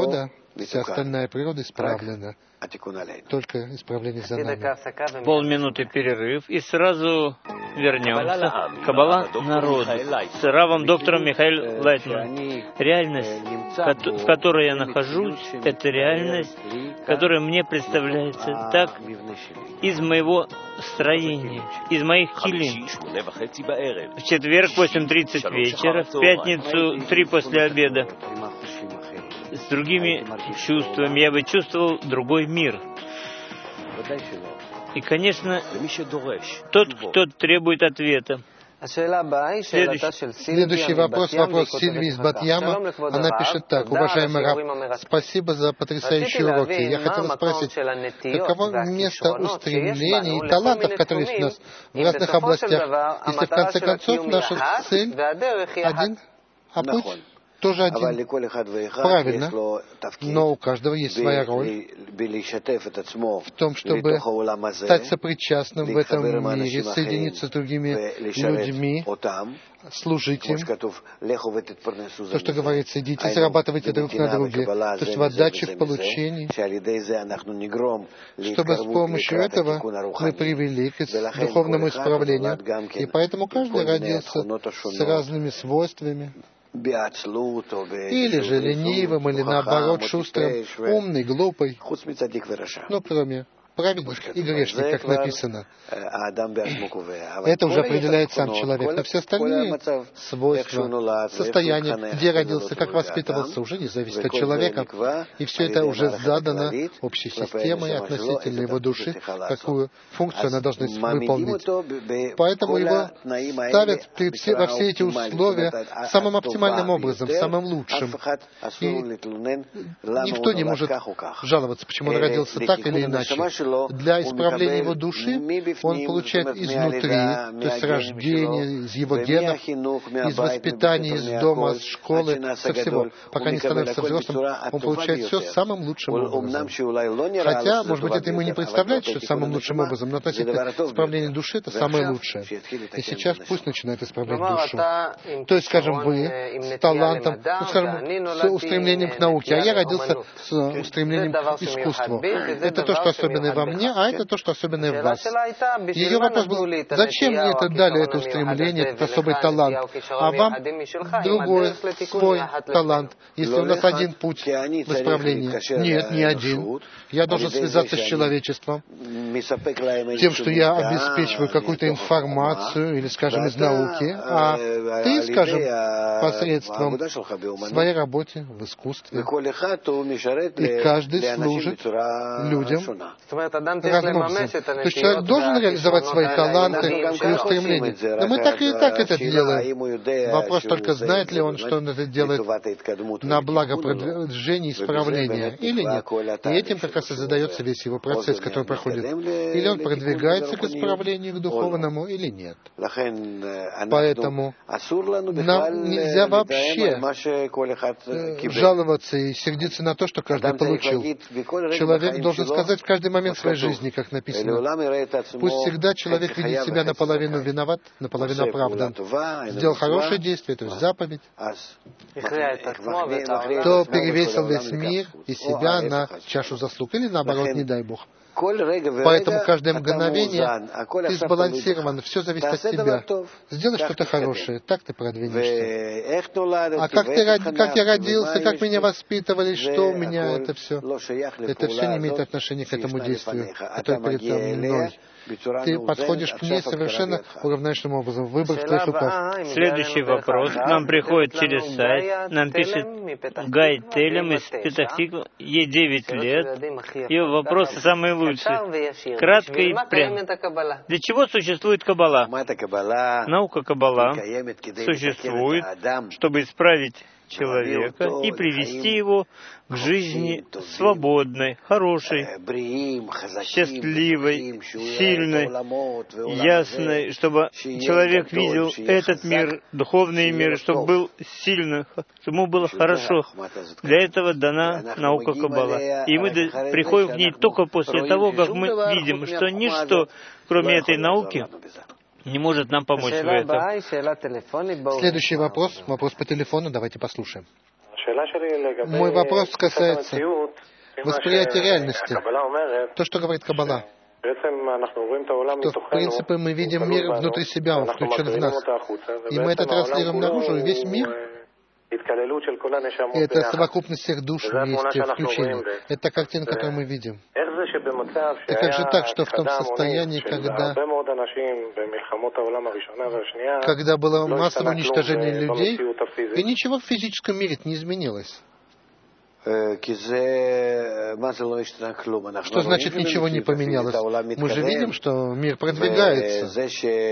Вся остальная природа исправлена. Только исправление за нами. Полминуты перерыв и сразу вернемся. Каббала народу с равом доктором Михаил Лайтман. Реальность, в которой я нахожусь, это реальность, которая мне представляется так из моего строения, из моих килим. В четверг в восемь тридцать вечера, в пятницу три после обеда. С другими чувствами я бы чувствовал другой мир. И, конечно, тот, кто требует ответа. Следующий, Следующий вопрос, вопрос Сильвии из Батьяма. Она пишет так: уважаемый раб, спасибо за потрясающие уроки. Я хотела спросить, каково место устремлений и талантов, которые есть у нас в разных областях, если в конце концов наша цель один, а путь тоже один. Правильно. Но у каждого есть своя роль в том, чтобы стать сопричастным в этом мире, соединиться с другими людьми, служить им. То, что говорится, идите, зарабатывайте друг на друге. То есть в отдаче, в получении. Чтобы с помощью этого мы привели к духовному исправлению. И поэтому каждый родился с разными свойствами. Или же ленивым, или наоборот шустрым, умный, глупый, ну, кроме праведник и грешник, как написано. Это уже определяет сам человек. Но все остальные свойства, состояние, где родился, как воспитывался, уже не зависит от человека. И все это уже задано общей системой относительно его души, какую функцию она должна выполнить. Поэтому его ставят во все эти условия самым оптимальным образом, самым лучшим. И никто не может жаловаться, почему он родился так или иначе. Для исправления его души он получает изнутри, то есть с рождения, из его генов, из воспитания, из дома, из школы, со всего. Пока не становится взрослым, он получает все самым лучшим образом. Хотя, может быть, это ему не представляется, что самым лучшим образом, но относительно исправления души это самое лучшее. И сейчас пусть начинает исправлять душу. То есть, скажем, вы с талантом, ну, скажем, с устремлением к науке, а я родился с устремлением к искусству. Это то, что особенное во мне, а это то, что особенное в вас. Ее вопрос был, зачем мне это дали, это устремление, этот особый талант, а вам другой, свой талант, если у нас один путь в исправлении? Нет, не один. Я должен связаться с человечеством, тем, что я обеспечиваю какую-то информацию, или, скажем, из науки, а ты, скажем, посредством своей работе в искусстве. И каждый служит людям разным образом. То есть человек должен реализовать свои таланты и устремления. Но мы так и так это делаем. Вопрос только, знает ли он, что он это делает на благо продвижения и исправления, или нет. И этим как раз и задается весь его процесс, который проходит. Или он продвигается к исправлению, к духовному, или нет. Поэтому нам нельзя вообще жаловаться и сердиться на то, что каждый получил. Человек должен сказать в каждый момент своей жизни, как написано. Пусть всегда человек видит себя наполовину виноват, наполовину оправдан. Сделал хорошее действие, то есть заповедь, то перевесил весь мир и себя на чашу заслуг. Или наоборот, не дай Бог. Поэтому каждое мгновение ты сбалансирован, все зависит от тебя. Сделай что-то хорошее, так ты продвинешься. А как, ты, как я родился, как меня воспитывали, что у меня, это все, это все не имеет отношения к этому действию, которое перед мной. Ты подходишь к ней совершенно уравновешенным образом. Выбор в твоих руках. Следующий вопрос нам приходит через сайт. Нам пишет Гай Телем из Петахтиква. Ей девять лет. Ее вопросы самые лучшие. Кратко и прямо. Для чего существует Каббала? Наука Каббала существует, чтобы исправить человека и привести его к жизни свободной, хорошей, счастливой, сильной, ясной, чтобы человек видел этот мир, духовный мир, чтобы был сильным, чтобы ему было хорошо. Для этого дана наука Каббала. И мы приходим к ней только после того, как мы видим, что ничто, кроме этой науки, не может нам помочь в этом. Следующий вопрос, вопрос по телефону, давайте послушаем. Мой вопрос касается восприятия реальности. То, что говорит Каббала. Что, в принципе, мы видим мир внутри себя, он включен в нас. И мы это транслируем наружу, и весь мир — это совокупность всех душ вместе, включение. Это та картина, которую мы видим. И как же так, что в том состоянии, когда, когда было массовое уничтожение людей, и ничего в физическом мире не изменилось? Что значит ничего не поменялось? Мы же видим, что мир продвигается.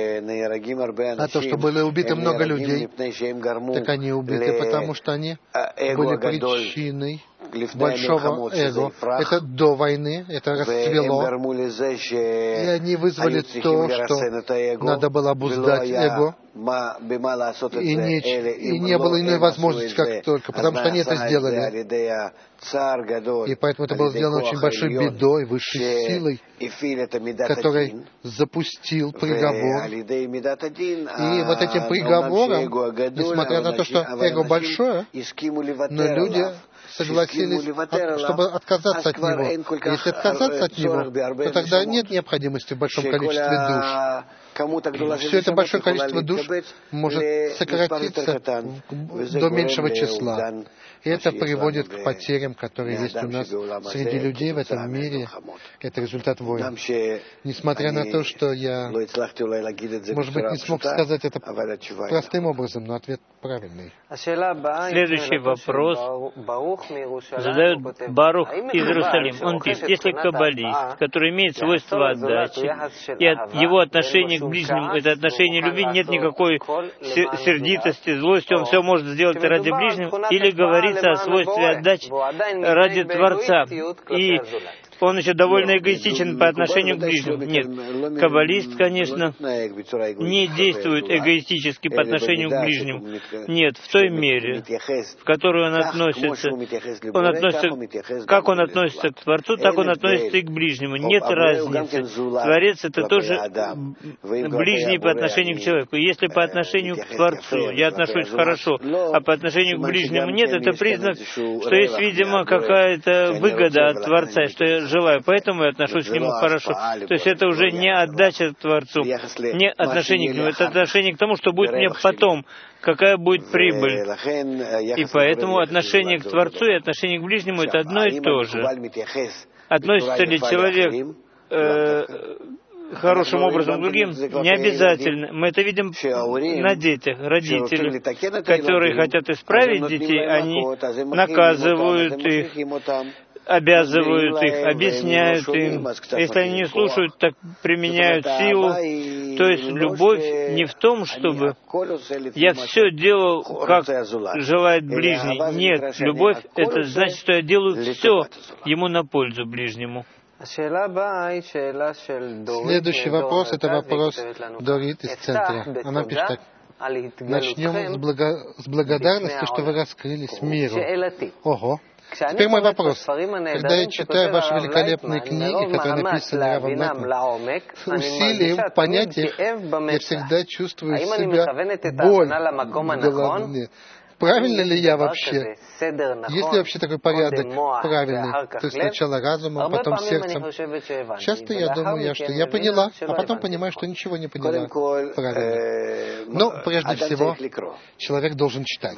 А то, что были убиты много людей, так они убиты, потому что они были причиной большого эго. Это до войны, это расцвело. И они вызвали то, что надо было обуздать эго. И не, и не было иной возможности, как только, потому что они это сделали. И поэтому это было сделано очень большой бедой, высшей силой, который запустил приговор. И вот этим приговором, несмотря на то, что эго большое, но люди согласились, от, чтобы отказаться от него. Если отказаться от него, то тогда нет необходимости в большом количестве душ. Все это большое количество душ может сократиться до меньшего числа. И это приводит к потерям, которые есть у нас среди людей в этом мире. Это результат войн. Несмотря на то, что я, может быть, не смог сказать это простым образом, но ответ правильный. Следующий вопрос задает Барух из Иерусалима. Он пишет: если каббалист, который имеет свойство отдачи, и от его отношения к ближнему, это отношение любви, нет никакой сердитости, злости, он все может сделать ради ближнего, или говорится о свойстве отдачи ради Творца, и он еще довольно эгоистичен по отношению к ближнему. Нет, каббалист, конечно, не действует эгоистически по отношению к ближнему. Нет, в той мере, в которую он относится. Он относится, как он относится к Творцу, так он относится и к ближнему. Нет разницы. Творец — это тоже ближний по отношению к человеку. Если по отношению к Творцу я отношусь хорошо, а по отношению к ближнему нет, это признак, что есть, видимо, какая-то выгода от Творца, что я желаю, поэтому я отношусь к нему хорошо. То есть это уже не отдача Творцу, не отношение к нему, это отношение к тому, что будет мне потом, какая будет прибыль. И поэтому отношение к Творцу и отношение к ближнему — это одно и то же. Относится ли человек э, хорошим образом к другим? Не обязательно. Мы это видим на детях. Родители, которые хотят исправить детей, они наказывают их, обязывают их, объясняют им. Если они не слушают, так применяют силу. То есть любовь не в том, чтобы я все делал, как желает ближний. Нет, любовь — это значит, что я делаю все ему на пользу ближнему. Следующий вопрос — это вопрос Дорит из центра. Она пишет так: начнем с, благо... с благодарности, что вы раскрылись миру. Ого! Теперь мой вопрос. Когда я читаю ваши великолепные книги, которые написаны Равом Мэтном, усилием понять их, я всегда чувствую в себя боль в голове. Правильно ли я вообще? Есть ли вообще такой порядок правильный? То есть сначала разумом, потом сердцем. Часто я думаю, что я поняла, а потом понимаю, что ничего не поняла правильно. Но прежде всего человек должен читать.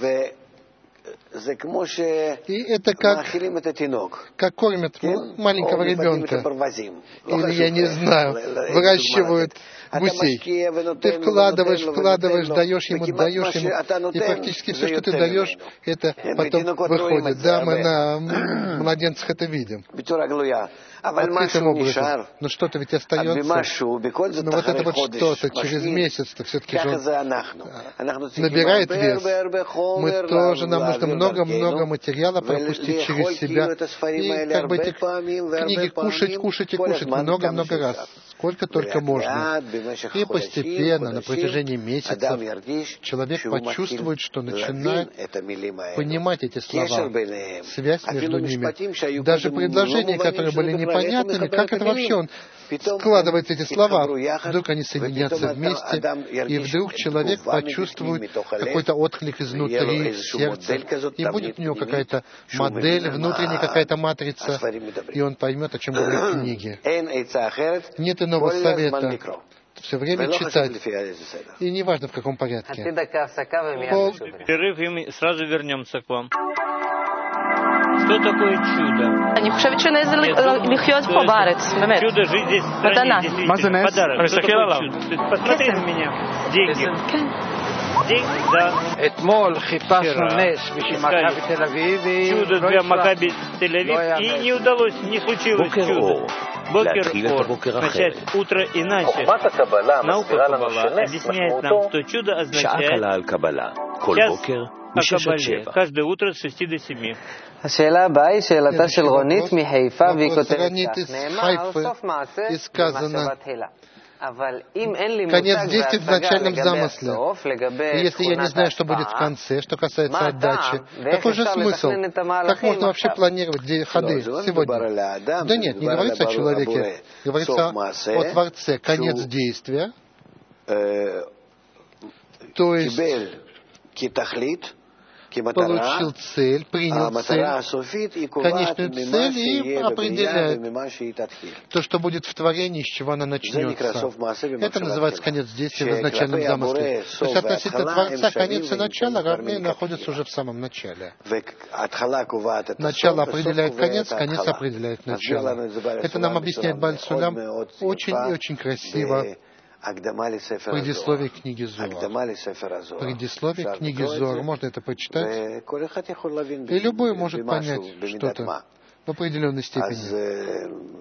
И это как, как кормят маленького ребенка. Или, я не знаю, выращивают гусей. Ты вкладываешь, вкладываешь, даешь ему, даешь ему, и практически все, что ты даешь, это потом выходит. Да, мы на младенцах это видим. Открытым образом. Но что-то ведь остается. Но вот это вот что-то через месяц-то все-таки же набирает вес. Мы тоже, нам нужно много-много материала пропустить через себя. И как бы эти книги кушать, кушать и кушать много-много раз. сколько только можно. И постепенно, на протяжении месяцев, человек почувствует, что начинает понимать эти слова, связь между ними. Даже предложения, которые были непонятными, как это вообще он складывает эти слова, вдруг они соединятся вместе, и вдруг человек почувствует какой-то отклик изнутри сердца, и будет у него какая-то модель, внутренняя какая-то матрица, и он поймет, о чем говорят книги. Нет иного совета. Все время читать. И неважно, в каком порядке. Пол перерыв, и мы сразу вернемся к вам. Что такое чудо? אני חושבת שנזל לחיות פה בארץ, באמת. Чудо жить здесь в стране, действительно. Подарок. Что такое чудо? Посмотри на меня. Деньги. Деньги, да. Искали чудо для Макаби Тель-Авив, и не удалось, не случилось чудо. Бокер Ор. Начать утро иначе. Наука Каббала объясняет нам, что чудо означает час о Каббале. Каждое утро с шести до семи. השאלה הבאה היא שאלתה של רונית מחיפה, והיא כותבת כך, נאמר סוף מעשה במחשבת הילה. אבל אם אין לי конец מושג действия в והשגה начальном לגבי замысле. הסוף, לגבי И если я не תכונת знаю, что будет в ההשפעה, конце, что касается מה отдачи, הטעם ואיך какой же אפשר смысл? לתכנן את Как המהלכים можно вообще עכשיו? планировать де- ходы сегодня? Да нет, не говорится о человеке, говорится о Творце, конец действия, то есть получил цель, принял цель, конечную цель и определяет то, что будет в творении, с чего она начнется. Это называется конец действия в изначальном замысле. То есть относительно Творца конец и начало равны находятся уже в самом начале. Начало определяет конец, конец определяет начало. Это нам объясняет Бааль Сулам очень и очень красиво. Предисловие книги Зоар. Предисловие книги Зоар. Можно это почитать. И любой может понять что-то в определенной степени.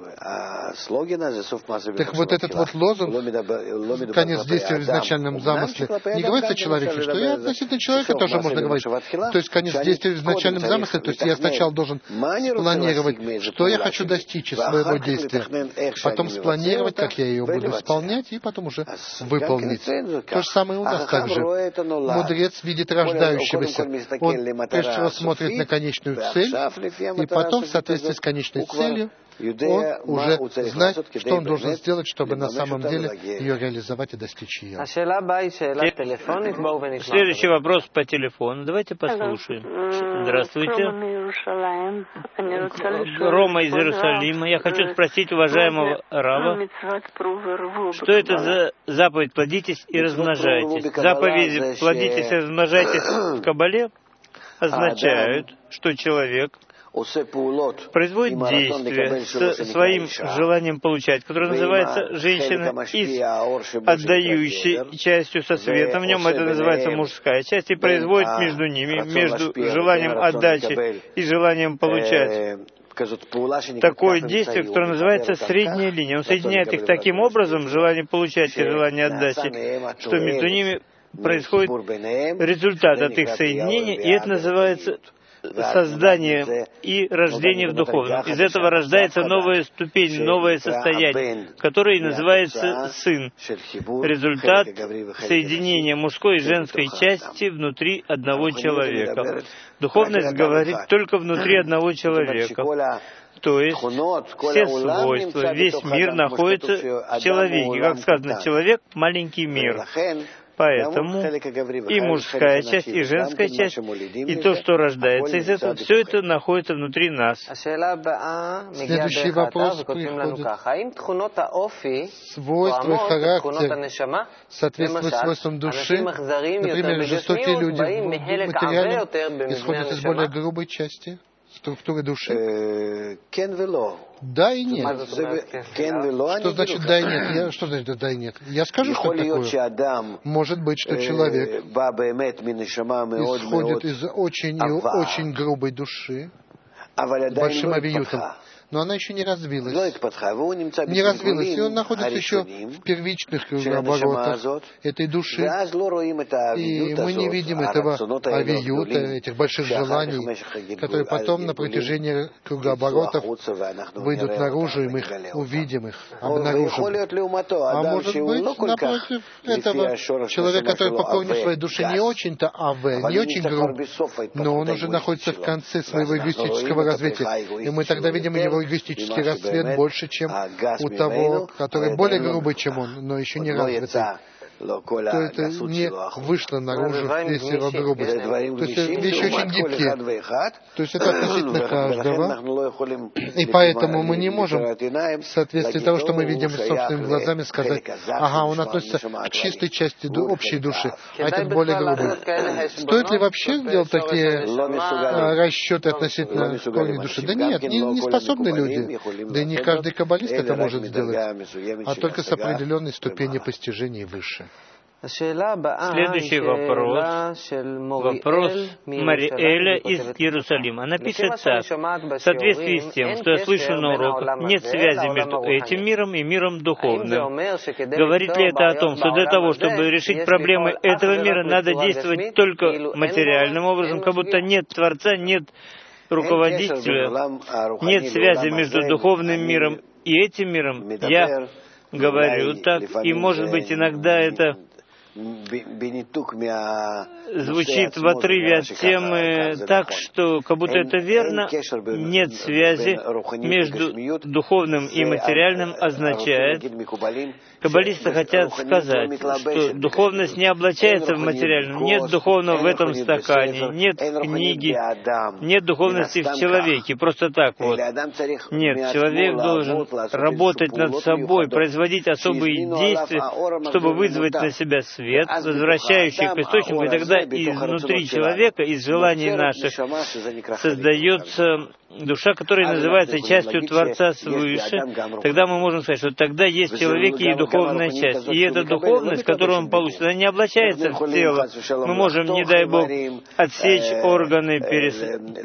Так вот этот вот лозунг, конец действия в изначальном замысле, не говорится о человеке, что и относительно человека тоже можно говорить. То есть конец действия в изначальном замысле, то есть я сначала должен спланировать, что я хочу достичь из своего действия, потом спланировать, как я ее буду исполнять, и потом уже выполнить. То же самое у нас также. Мудрец видит рождающегося. Он прежде всего смотрит на конечную цель, и потом, в соответствии с конечной целью, он уже знает, что он должен сделать, чтобы на самом деле ее реализовать и достичь ее. Следующий вопрос по телефону. Давайте послушаем. Здравствуйте. Рома из Иерусалима. Я хочу спросить уважаемого Рава, что это за заповедь «плодитесь и размножайтесь»? Заповеди «плодитесь и размножайтесь» в Каббале означают, что человек производит действие со своим желанием получать, которое называется женщина, и с отдающей частью со светом, в нем это называется мужская часть, и производит между ними, между желанием отдачи и желанием получать, такое действие, которое называется средняя линия. Он соединяет их таким образом, желание получать и желание отдачи, что между ними происходит результат от их соединения, и это называется создание и рождение в духовном. Из этого рождается новая ступень, новое состояние, которое и называется сын. Результат соединения мужской и женской части внутри одного человека. Духовность говорит только внутри одного человека. То есть все свойства, весь мир находится в человеке. Как сказано, человек — маленький мир. Поэтому и мужская часть, и женская часть, и то, что рождается из этого, все это находится внутри нас. Следующий вопрос приходит. Свойства и характер соответствуют свойствам души. Например, жестокие люди материально исходят из более грубой части структуры души. Да и нет. Что значит да и нет? Я, что значит да и нет? Я скажу, что это такое. Может быть, что человек исходит из очень и очень грубой души, с большим авиютом, но она еще не развилась. Не развилась, и он находится еще в первичных кругооборотах этой души. И мы не видим этого авиюта, этих больших желаний, которые потом на протяжении кругооборотов выйдут наружу, и мы их увидим, их обнаружим. А может быть, напротив этого, человек, который по корню своей души не очень-то аве, не очень груб, но он уже находится в конце своего эгоистического развития. И мы тогда видим его эгоистический расцвет больше, чем у того, который более грубый, чем он, но еще не развитый. То это не вышло наружу весь его грубость. То есть вещи очень гибкие. То есть это относительно каждого. И поэтому мы не можем в соответствии того, что мы видим собственными глазами, сказать, ага, он относится к чистой части общей души, а этот более грубый. Стоит ли вообще делать такие расчеты относительно корня души? Да нет, не, не способны люди. Да и не каждый каббалист это может сделать, а только с определенной ступени постижения выше. Следующий вопрос. Вопрос Мариэля из Иерусалима. Она пишет так. В соответствии с тем, что я слышу на уроках, нет связи между этим миром и миром духовным. Говорит ли это о том, что для того, чтобы решить проблемы этого мира, надо действовать только материальным образом, как будто нет Творца, нет руководителя, нет связи между духовным миром и этим миром? Я говорю так, и, может быть, иногда это звучит в отрыве от темы так, что как будто это верно, нет связи между духовным и материальным, означает, каббалисты хотят сказать, что духовность не облачается в материальном, нет духовного в этом стакане, нет книги, нет духовности в человеке, просто так вот. Нет, человек должен работать над собой, производить особые действия, чтобы вызвать на себя свет, возвращающий к источнику, и тогда изнутри человека, из желаний наших, создается душа, которая называется частью Творца свыше. Тогда мы можем сказать, что тогда есть в человеке и духовная часть. И эта духовность, которую он получит, она не облачается в тело. Мы можем, не дай Бог, отсечь органы, перес...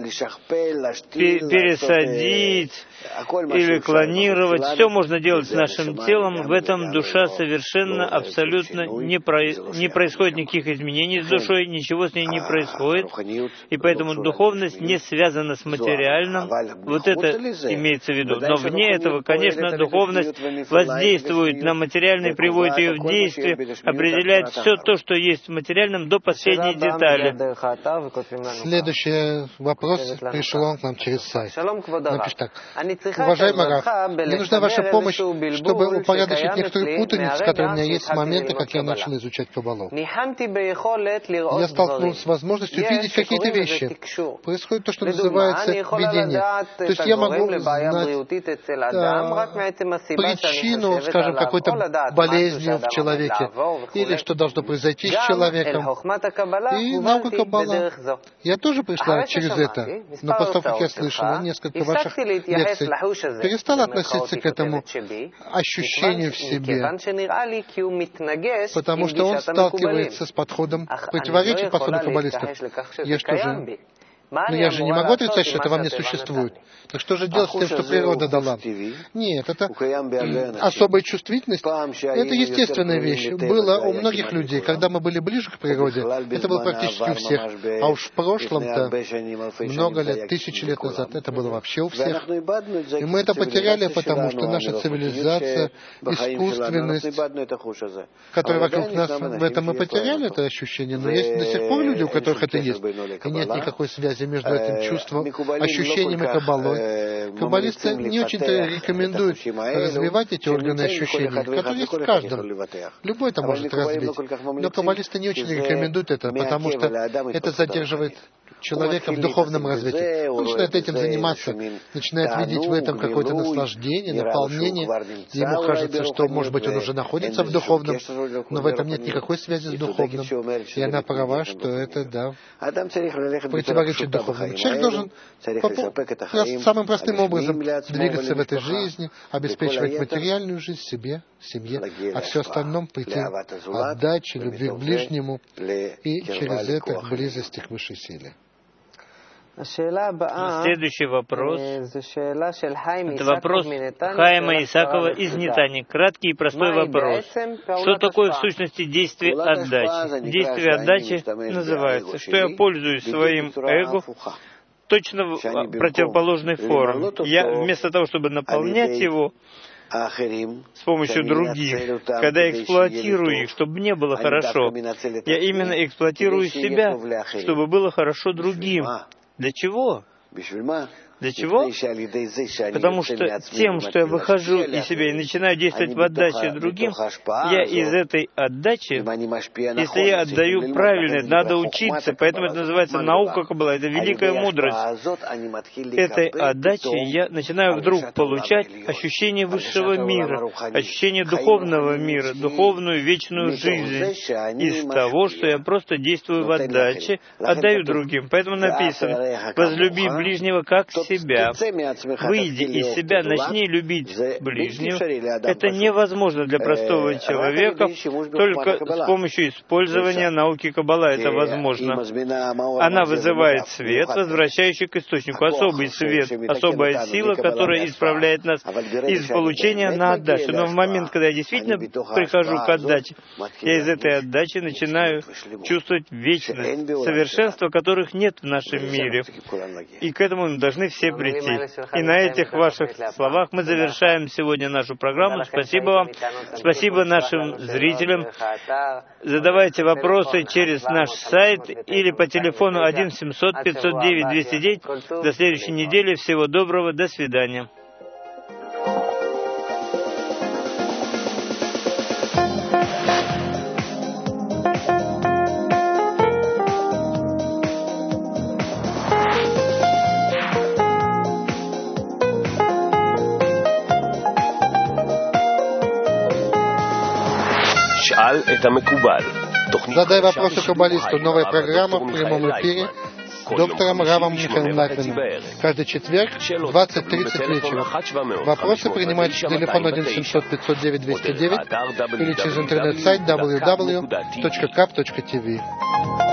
пересадить или клонировать. Все можно делать с нашим телом. В этом душа совершенно, абсолютно не, про... не происходит никаких изменений с душой, ничего с ней не происходит. И поэтому духовность не связана с материальным. Вот это имеется в виду. Но вне этого, конечно, духовность воздействует на материальное, приводит ее в действие, определяет все то, что есть в материальном, до последней детали. Следующий вопрос пришел он к нам через сайт. Напишет так. Уважаемый Рав, мне нужна ваша помощь, чтобы упорядочить некоторые путаницы, которые у меня есть с момента, как я начал изучать Каббалу. Я столкнулся с возможностью видеть какие-то вещи. Происходит то, что называется видение. То есть я могу знать э, причину, скажем, какой-то болезни в человеке, или что должно произойти с человеком. И наука Каббала, я тоже пришла через это, но после того, как я слышала несколько ваших лекций, перестала относиться к этому ощущению в себе, потому что он сталкивается с подходом, противоречит подходу каббалистов. Я что же... Но я же не могу отрицать, что это во мне существует. Так что же делать с тем, что природа дала? Нет, это особая чувствительность. Это естественная вещь. Было у многих людей, когда мы были ближе к природе, это было практически у всех. А уж в прошлом-то, много лет, тысячи лет назад, это было вообще у всех. И мы это потеряли, потому что наша цивилизация, искусственность, которая вокруг нас, в этом мы потеряли это ощущение. Но есть до сих пор люди, у которых это есть. И нет никакой связи между этим чувством, ощущением и каббалой. Каббалисты не очень-то рекомендуют развивать эти органы ощущений, которые есть в каждом. Любой это может развить. Но каббалисты не очень рекомендуют это, потому что это задерживает человека в духовном развитии. Он начинает этим заниматься, начинает видеть в этом какое-то наслаждение, наполнение. Ему кажется, что, может быть, он уже находится в духовном, но в этом нет никакой связи с духовным. И она права, что это, да, противоречит духовному. Человек должен по, самым простым образом двигаться в этой жизни, обеспечивать материальную жизнь себе, семье, а все остальное прийти отдаче, любви к ближнему и через это к близости к высшей силе. Следующий вопрос. Это вопрос Хайма Исакова из Нетани. Краткий и простой вопрос. Что такое в сущности действие отдачи? Действие отдачи называется, что я пользуюсь своим эго точно в противоположной форме. Я вместо того, чтобы наполнять его с помощью других, когда я эксплуатирую их, чтобы мне было хорошо, я именно эксплуатирую себя, чтобы было хорошо другим. Для чего? Для чего? Потому что тем, что я выхожу из себя и начинаю действовать в отдаче другим, я из этой отдачи, если я отдаю правильно, надо учиться, поэтому это называется наука Каббала, это великая мудрость. Этой отдачей я начинаю вдруг получать ощущение высшего мира, ощущение духовного мира, духовную вечную жизнь из того, что я просто действую в отдаче, отдаю другим. Поэтому написано: «Возлюби ближнего как себя». Выйди из себя, начни любить ближнего. Это невозможно для простого человека, только с помощью использования науки Каббала это возможно. Она вызывает свет, возвращающий к источнику. Особый свет, особая сила, которая исправляет нас из получения на отдачу. Но в момент, когда я действительно прихожу к отдаче, я из этой отдачи начинаю чувствовать вечность, совершенство которых нет в нашем мире. И к этому мы должны все прийти. И на этих ваших словах мы завершаем сегодня нашу программу. Спасибо вам. Спасибо нашим зрителям. Задавайте вопросы через наш сайт или по телефону один семьсот пятьсот девять двести девять. До следующей недели. Всего доброго. До свидания. Задай вопросы каббалисту. Новая программа в прямом эфире с доктором Равом Михаилом Лайтманом. Каждый четверг в двадцать тридцать вечера. Вопросы принимаются по телефону один семьсот пятьсот девять двести девять или через интернет-сайт дабл ю дабл ю дабл ю точка кап точка ти ви.